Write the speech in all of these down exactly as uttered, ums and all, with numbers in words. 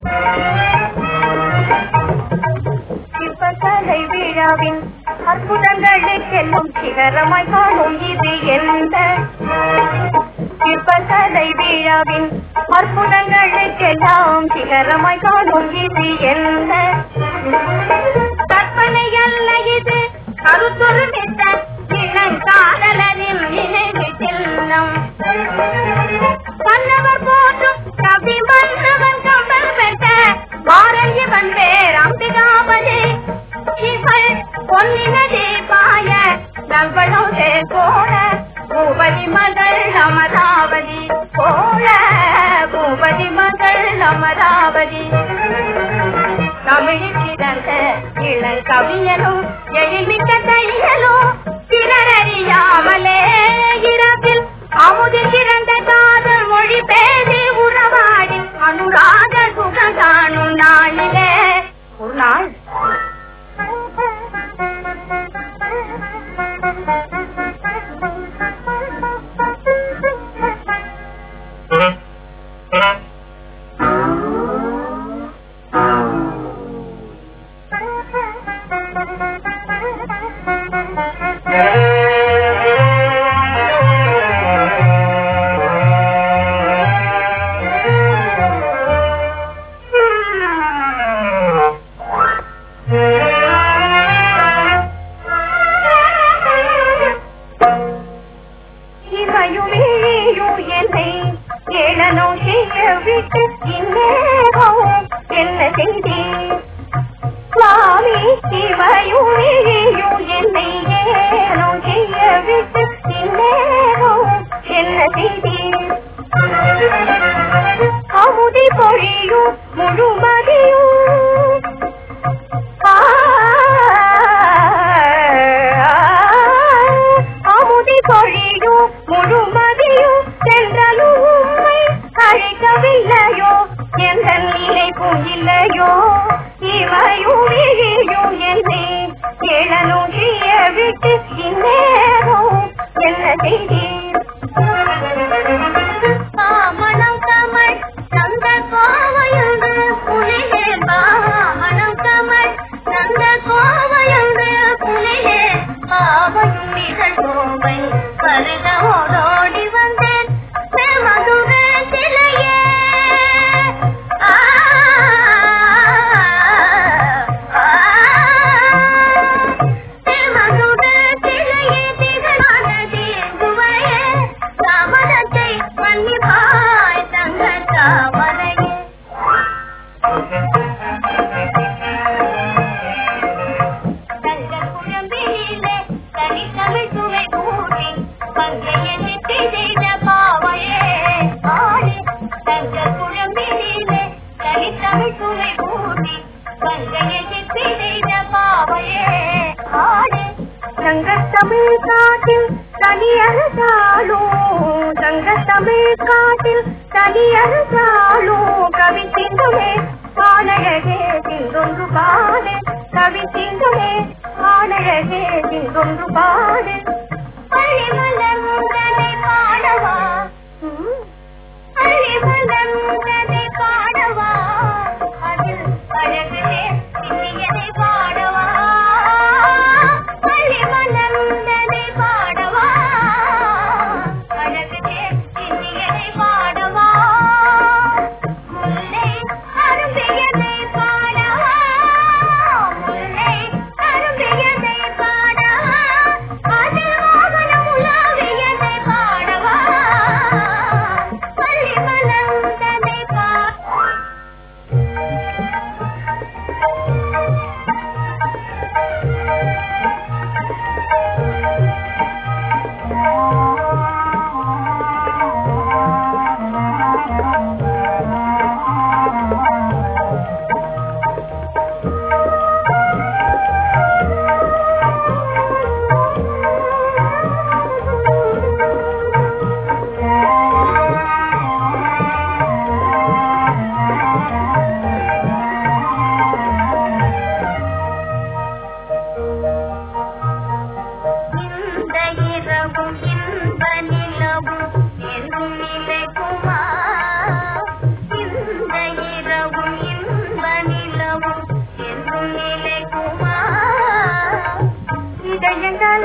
சிற்பக்கலை விழாவின் அற்புதங்களுக்கெல்லாம் சிகரமாய் காணும் இது எந்த சிற்பக்கலை விழாவின் அற்புதங்களுக்கெல்லாம் சிகரமாய் காணும் இது எந்த கற்பனை அல்ல இது கருத்துருமித்த இளங்காதலரின் நினைவு சின்னம் மன்னவர் போற்றும் கவி மன்னவன் கம்பல் பெற்ற மாறன் இவன் பேர் அம்பிகாபதி இவள் பொன்னினதே பாய நல்வளோ போல பூபதி மகள் அமராவதி போல பூபதி மகள் அமராவதி தமிழில் சிறந்த இளங்கவியலும் எழில்மிக்க தையலும் பிறரறியாமலே இரவில் அமுதில் சிறந்த காதல் மொழி பேசி உறவாடி அனுராக சுகம் காணும் நாளிலே ஒரு நாள்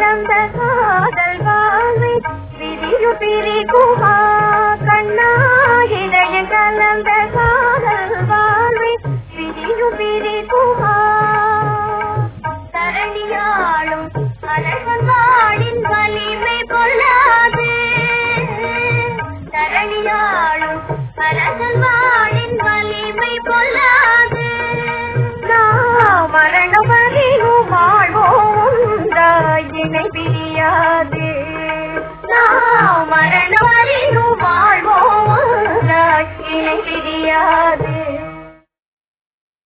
பிறந்த காதல் வாழ்வை விதியு பிரிகுமா